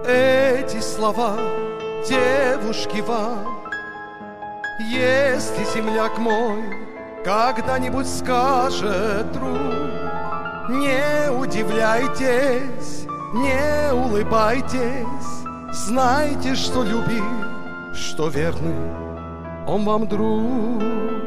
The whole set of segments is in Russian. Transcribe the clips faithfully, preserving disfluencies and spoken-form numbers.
эти слова, девушки, вам. Если земляк мой когда-нибудь скажет друг: не удивляйтесь, не улыбайтесь, знайте, что любит, что верный он вам друг.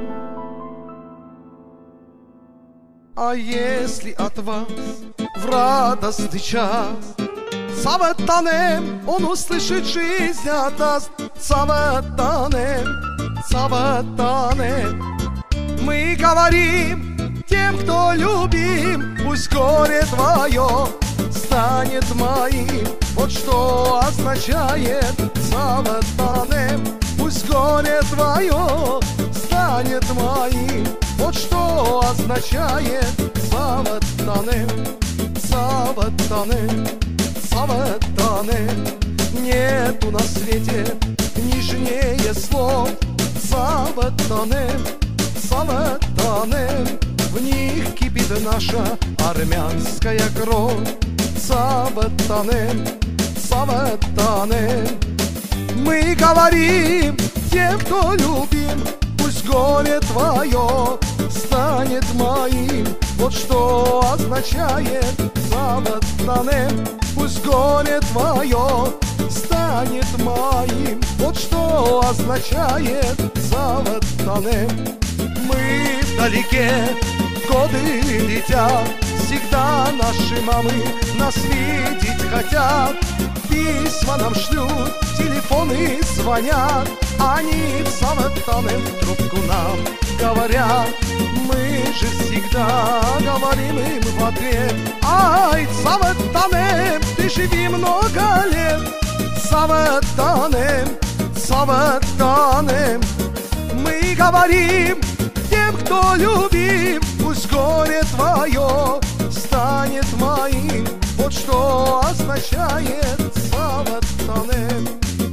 А если от вас в радостный час Саватанем он услышит, жизнь отдаст. Саватанем, Саватанем. Мы говорим тем, кто любим, пусть горе твое станет моим. Вот что означает Саватанем. Пусть горе твое станет моим. Вот что означает Саватанем, Саватанем, Саватанем. Нету на свете нежнее слов. Саватанем, Саватанем. В них кипит наша армянская кровь. Саватанем, Саватанем. Мы говорим тем, кто любим, пусть горе твое станет моим. Вот что означает Саватанем. Пусть горе твое станет моим. Вот что означает Саватанем. Мы вдалеке, годы летят, всегда наши мамы нас видеть хотят. Письма нам шлют, телефоны звонят, они в Саватанем трубку нам говорят. Мы же всегда говорим им в ответ: ай, Саватанем, ты живи много лет. Саватанем, Саватанем. Мы говорим тем, кто любим, пусть горе твое станет моим. Вот что означает Саватанем.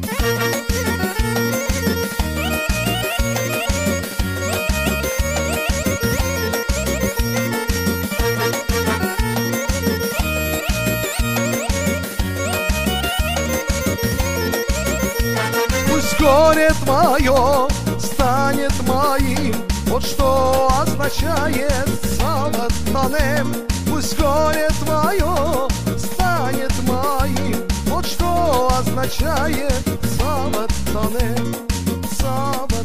Пусть горе твое станет моим. Вот что означает Саватанем. Пусть горе твое станет моим. Вот что означает Саватанем, Саватанем.